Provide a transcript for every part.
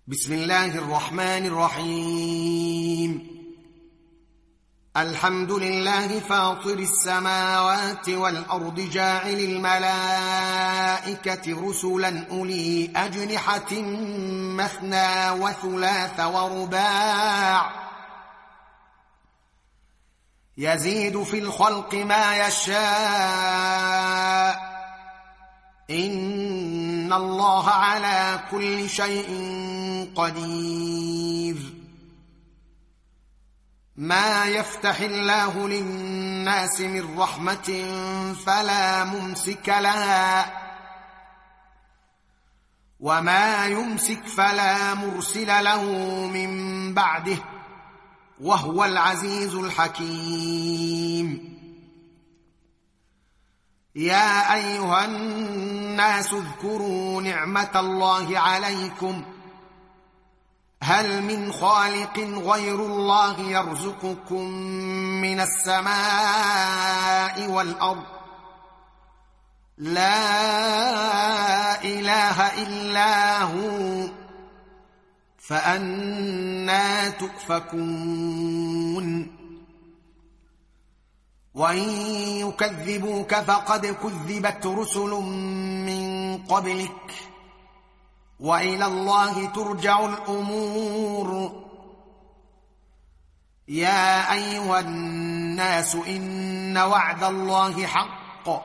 بسم الله الرحمن الرحيم. الحمد لله فاطر السماوات والأرض جاعل الملائكة رسلا أولي أجنحة مثنى وثلاث ورباع يزيد في الخلق ما يشاء إن الله على كل شيء قدير. ما يفتح الله للناس من رحمة فلا ممسك لها وما يمسك فلا مرسل له من بعده وهو العزيز الحكيم. يا أيها الناس اذكروا نعمة الله عليكم هل من خالق غير الله يرزقكم من السماء والأرض لا إله إلا هو فأنى تؤفكون. وإن يكذبوك فقد كذبت رسل من قبلك وإلى الله ترجع الأمور. يا أيها الناس إن وعد الله حق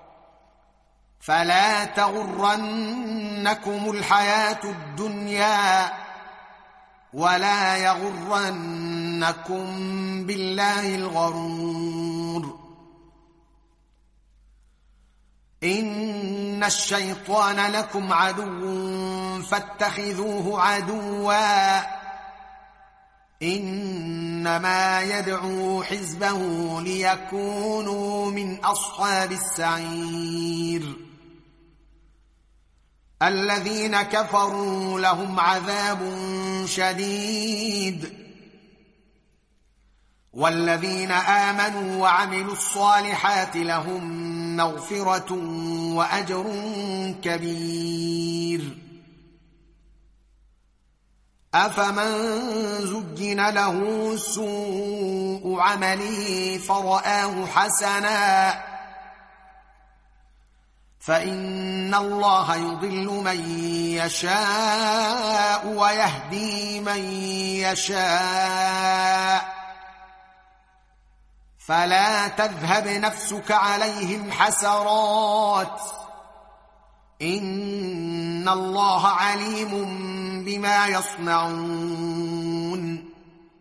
فلا تغرنكم الحياة الدنيا ولا يغرنكم بالله الغرور. إن الشيطان لكم عدو فاتخذوه عدوا إنما يدعو حزبه ليكونوا من أصحاب السعير. الذين كفروا لهم عذاب شديد والذين آمنوا وعملوا الصالحات لهم مغفرة وأجر كبير. أفمن زين له سوء عمله فرآه حسنا فإن الله يضل من يشاء ويهدي من يشاء فلا تذهب نفسك عليهم حسرات إن الله عليم بما يصنعون.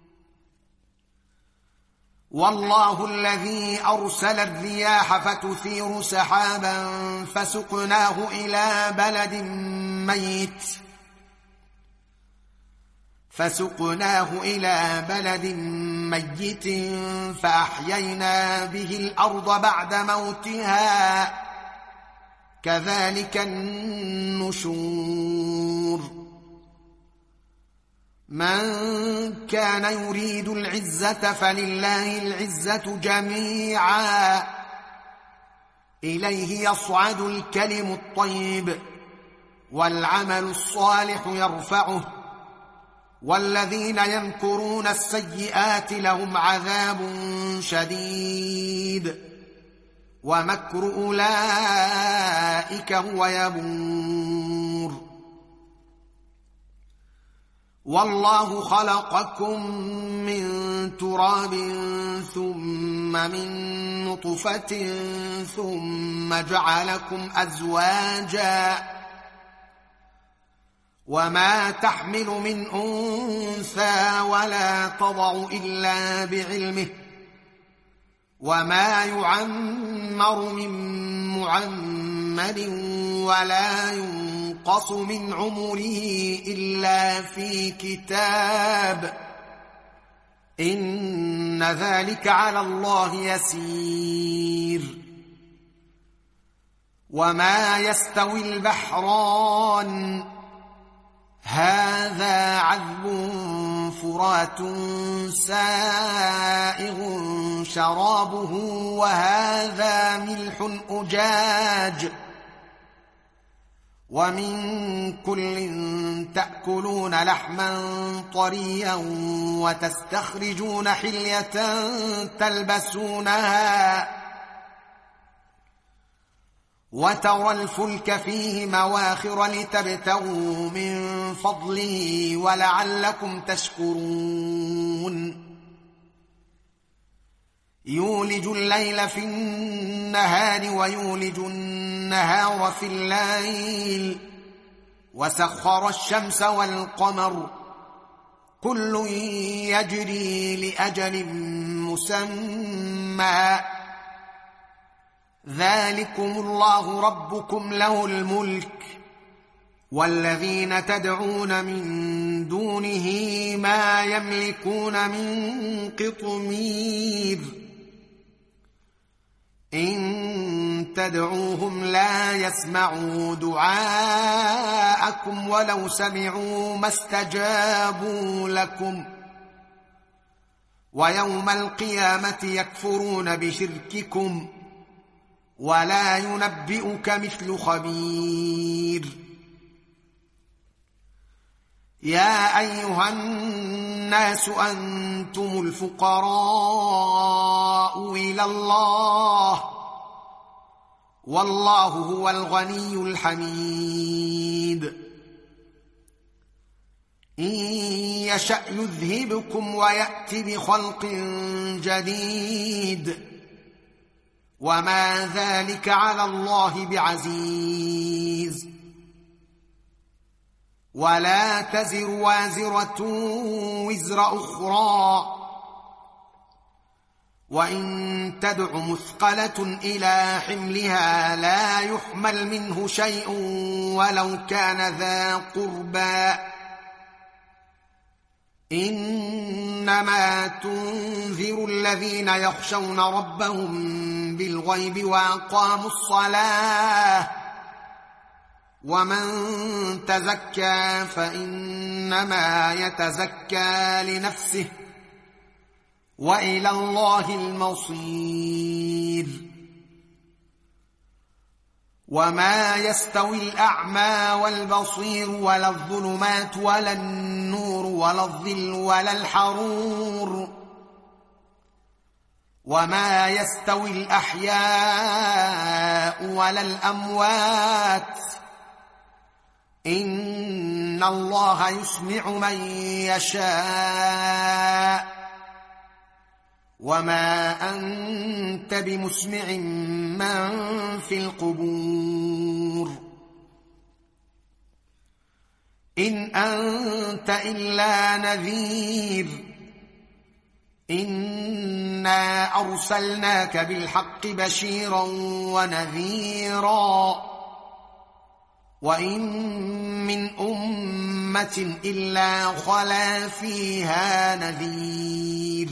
والله الذي أرسل الرياح فتثير سحابا فسقناه إلى بلد ميت فأحيينا به الأرض بعد موتها كذلك النشور. من كان يريد العزة فلله العزة جميعا إليه يصعد الكلم الطيب والعمل الصالح يرفعه والذين يمكرون السيئات لهم عذاب شديد ومكر أولئك هو يبور. والله خلقكم من تراب ثم من نطفة ثم جعلكم أزواجا وما تحمل من أنثى ولا تضع إلا بعلمه وما يعمر من معمر ولا ينقص من عمره إلا في كتاب إن ذلك على الله يسير. وما يستوي البحران هذا عذب فرات سائغ شرابه وهذا ملح أجاج ومن كل تأكلون لحما طريا وتستخرجون حلية تلبسونها وترى الفلك فيه مواخر لتبتغوا من فضله ولعلكم تشكرون يولج الليل في النهار ويولج النهار في الليل وسخر الشمس والقمر كل يجري لأجل مسمى ذلكم الله ربكم له الملك والذين تدعون من دونه ما يملكون من قطمير إن تدعوهم لا يسمعوا دعاءكم ولو سمعوا ما استجابوا لكم ويوم القيامة يكفرون بشرككم ولا ينبئك مثل خبير يا أيها الناس أنتم الفقراء إلى الله والله هو الغني الحميد إن يشأ يذهبكم ويأت بخلق جديد وما ذلك على الله بعزيز ولا تزر وازرة وزر أخرى وإن تدع مثقلة إلى حملها لا يحمل منه شيء ولو كان ذا قربى إنما تنذر الذين يخشون ربهم بالغيب وأقاموا الصلاة ومن تزكى فإنما يتزكى لنفسه وإلى الله المصير وما يستوي الأعمى والبصير ولا الظلمات ولا النور ولا الظل ولا الحرور وما يستوي الأحياء ولا الأموات إن الله يسمع من يشاء وما أنت بمسمع من في القبور إن أنت إلا نذير إنا أرسلناك بالحق بشيرا ونذيرا وإن من أمة إلا خلا فيها نذير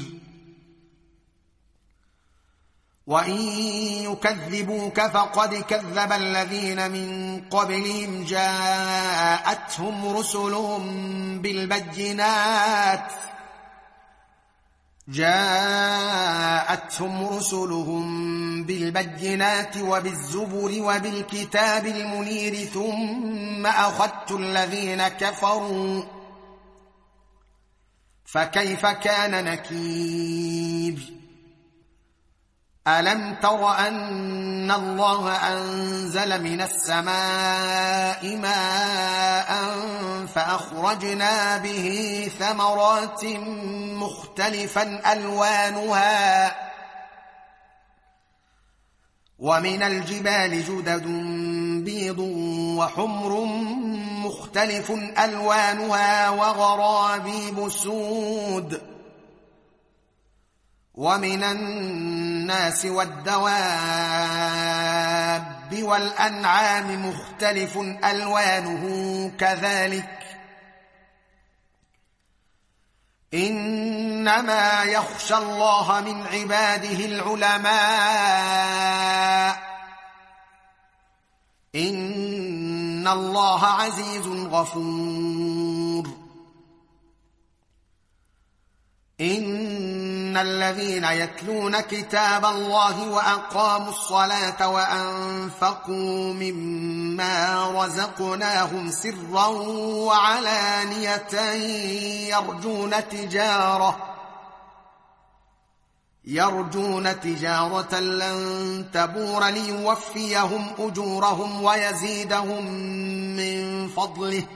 وإن يكذبوك فقد كذب الذين من قبلهم جاءتهم رسلهم بالبينات وبالزبر وبالكتاب المنير ثم أخذت الذين كفروا فكيف كان نكير ألم تر أن الله أنزل من السماء ماء فأخرجنا به ثمرات مختلفا ألوانها ومن الجبال جدد بيض وحمر مختلف ألوانها وغرابيب سود ومن الناس والدواب والأنعام مختلف ألوانه كذلك إنما يخشى الله من عباده العلماء إن الله عزيز غفور إن إن الذين يتلون كتاب الله وأقاموا الصلاة وأنفقوا مما رزقناهم سرا وعلانية يرجون تجارة لن تبور ليوفيهم أجورهم ويزيدهم من فضله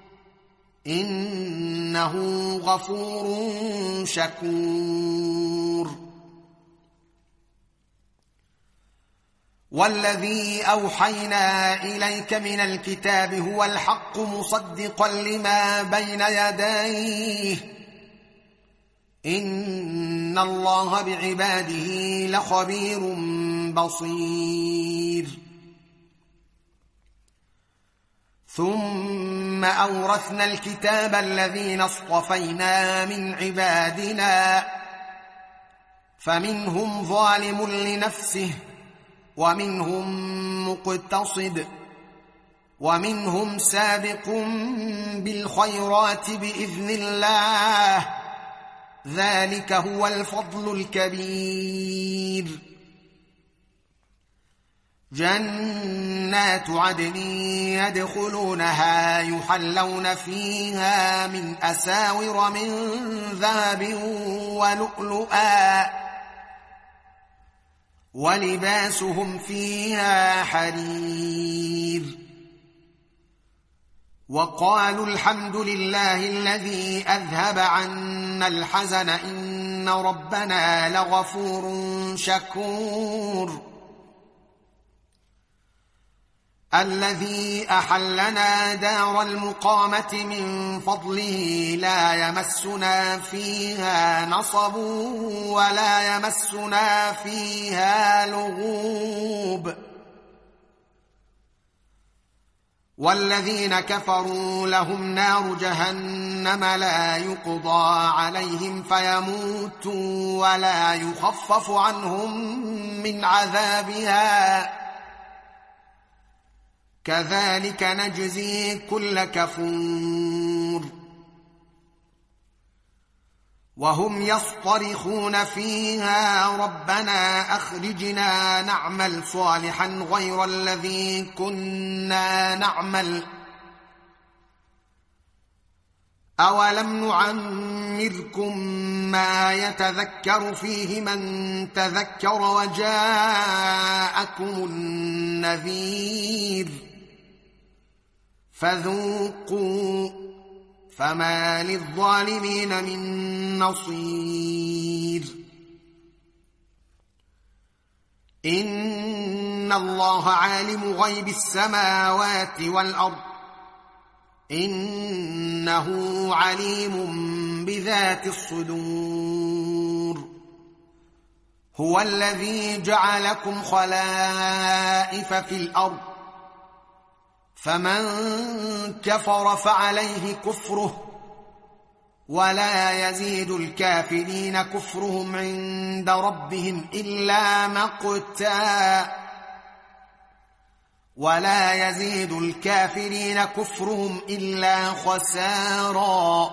إنه غفور شكور. والذي أوحينا إليك من الكتاب هو الحق مصدقا لما بين يديه إن الله بعباده لخبير بصير. ثم أورثنا الكتاب الذين اصطفينا من عبادنا فمنهم ظالم لنفسه ومنهم مقتصد ومنهم سابق بالخيرات بإذن الله ذلك هو الفضل الكبير. جنات عدن يدخلونها يحلون فيها من أساور من ذهب ولؤلؤا ولباسهم فيها حرير. وقالوا الحمد لله الذي أذهب عنا الحزن إن ربنا لغفور شكور. الذي أحلنا دار المقامة من فضله لا يمسنا فيها نصب ولا يمسنا فيها لغوب. والذين كفروا لهم نار جهنم لا يقضى عليهم فيموتوا ولا يخفف عنهم من عذابها كذلك نجزي كل كفور. وهم يصطرخون فيها ربنا أخرجنا نعمل صالحا غير الذي كنا نعمل أولم نعمركم ما يتذكر فيه من تذكر وجاءكم النذير فذوقوا فما للظالمين من نصير. إن الله عالم غيب السماوات والأرض إنه عليم بذات الصدور. هو الذي جعلكم خلائف في الأرض فمن كفر فعليه كفره ولا يزيد الكافرين كفرهم عند ربهم إلا مقتا ولا يزيد الكافرين كفرهم إلا خسارا.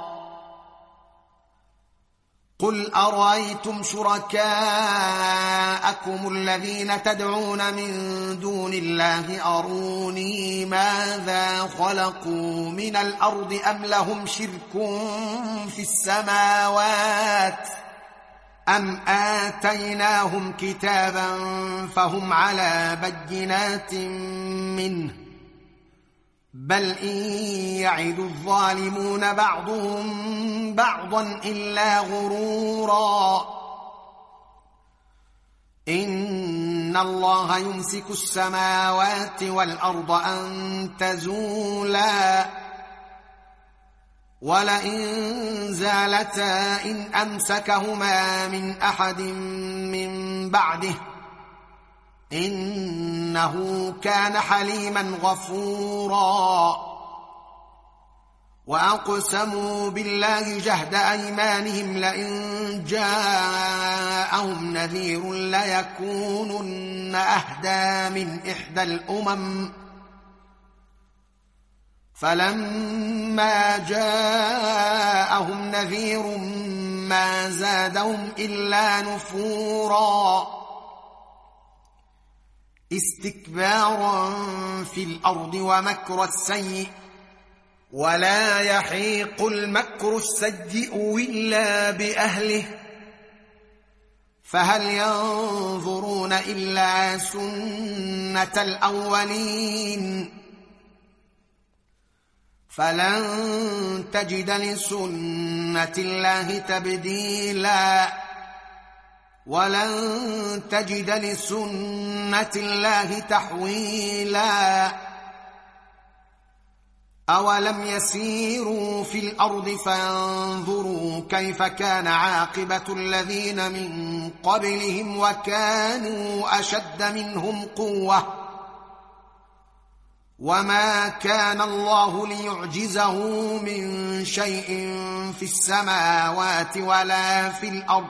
قل أرأيتم شركاءكم الذين تدعون من دون الله أروني ماذا خلقوا من الأرض أم لهم شرك في السماوات أم آتيناهم كتابا فهم على بينات منه بل إن يعد الظالمون بعضهم بعضا إلا غرورا. إن الله يمسك السماوات والأرض أن تزولا ولئن زالتا إن أمسكهما من أحد من بعده إنه كان حليما غفورا. وأقسموا بالله جهد أيمانهم لئن جاءهم نذير ليكونن أهدى من إحدى الأمم فلما جاءهم نذير ما زادهم إلا نفورا استكبارا في الأرض ومكر السيء ولا يحيق المكر السيء إلا بأهله فهل ينظرون إلا سنة الأولين فلن تجد لسنة الله تبديلا ولن تجد لسنة الله تحويلا أولم يسيروا في الأرض فينظروا كيف كان عاقبة الذين من قبلهم وكانوا أشد منهم قوة وما كان الله ليعجزه من شيء في السماوات ولا في الأرض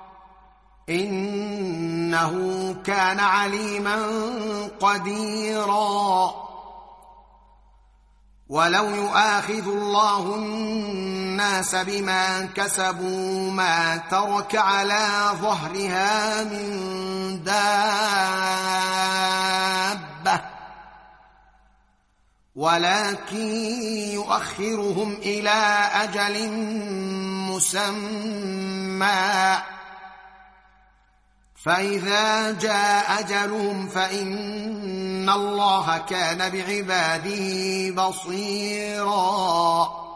إنه كان عليما قديرا ولو يؤاخذ الله الناس بما كسبوا ما ترك على ظهرها من دابة ولكن يؤخرهم إلى أجل مسمى فإذا جاء أجلهم فإن الله كان بعباده بصيراً